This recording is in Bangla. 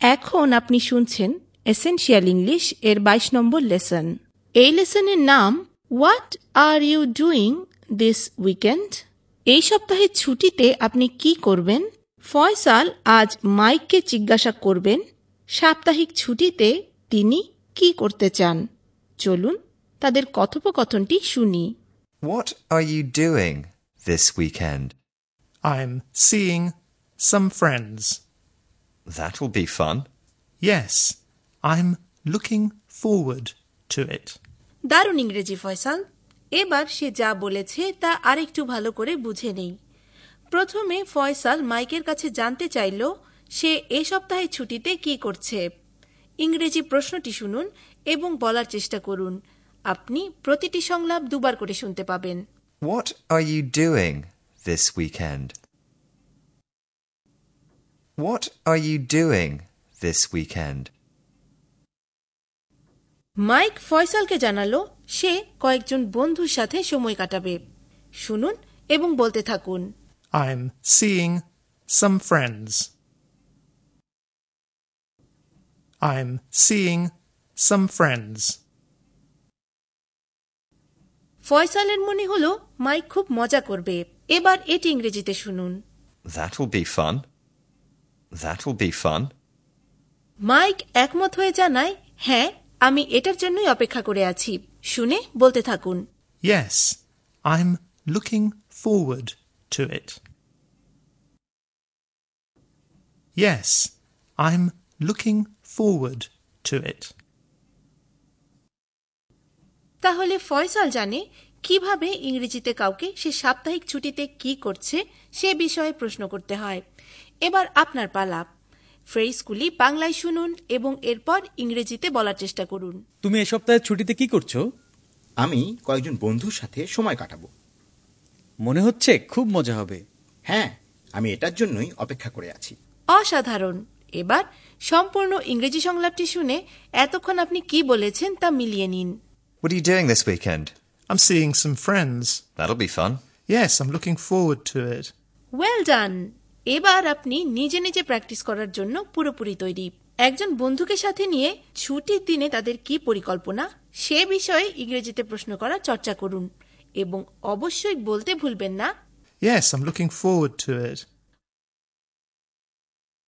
এখন আপনি শুনছেন এসেনশিয়াল ইংলিশ এর ২২ নম্বর লেসন। এই লেসনের নাম what are you doing this weekend? এই সপ্তাহের ছুটিতে আপনি কি করবেন? ফয়সাল আজ মাইককে জিজ্ঞাসা করবেন সাপ্তাহিক ছুটিতে তিনি কি করতে চান। চলুন তাদের কথোপকথনটি শুনি। What are you doing this weekend? I'm seeing some friends. That will be fun. Yes, I'm looking forward to it. দারুণ ইংরেজি ফয়সাল। এবার সে যা বলেছে তা আরেকটু ভালো করে বুঝে নেই। প্রথমে ফয়সাল মাইকের কাছে জানতে চাইল সে এ সপ্তাহে ছুটিতে কি করছে। ইংরেজি প্রশ্নটি শুনুন এবং বলার চেষ্টা করুন। আপনি প্রতিটি সংলাপ দুবার করে শুনতে পাবেন। What are you doing this weekend? What are you doing this weekend? Mike ফয়সালকে জানালো সে কয়েকজন বন্ধুর সাথে সময় কাটাবে। শুনুন এবং বলতে থাকুন। I'm seeing some friends. I'm seeing some friends. ফয়সালের মনে হলো মাইক খুব মজা করবে। এবার এটি ইংরেজিতে শুনুন। That will be fun. That will be fun. Mike একমত হয়ে জানায় হ্যাঁ আমি এটার জন্যই অপেক্ষা করে আছি। শুনে বলতে থাকুন। Yes, I'm looking forward to it. Yes, I'm looking forward to it. তাহলে ফয়সাল জানে কিভাবে ইংরেজিতে কাউকে সে সাপ্তাহিক ছুটিতে কি করছে সে বিষয়ে প্রশ্ন করতে হয়। এবার আপনার পালা। ফ্রেজগুলি বাংলায় শুনুন এবং এরপর ইংরেজিতে বলার চেষ্টা করুন। তুমি এই সপ্তাহে ছুটিতে কি করছো? আমি কয়েকজন বন্ধুর সাথে সময় কাটাবো। মনে হচ্ছে খুব মজা হবে। হ্যাঁ, আমি এটার জন্যই অপেক্ষা করে আছি। অসাধারণ। এবার সম্পূর্ণ ইংরেজি সংলাপটি শুনে এতক্ষণ আপনি কি বলেছেন তা মিলিয়ে নিন। What are you doing this weekend? I'm seeing some friends. That'll be fun. Yes, I'm looking forward to it. Well done. এবার আপনি নিজে নিজে প্র্যাকটিস করার জন্য পুরোপুরি তৈরি। একজন বন্ধুকে সাথে নিয়ে ছুটির দিনে তাদের কি পরিকল্পনা সে বিষয়ে ইংরেজিতে প্রশ্ন করার চর্চা করুন এবং অবশ্যই বলতে ভুলবেন না Yes, I'm looking forward to it.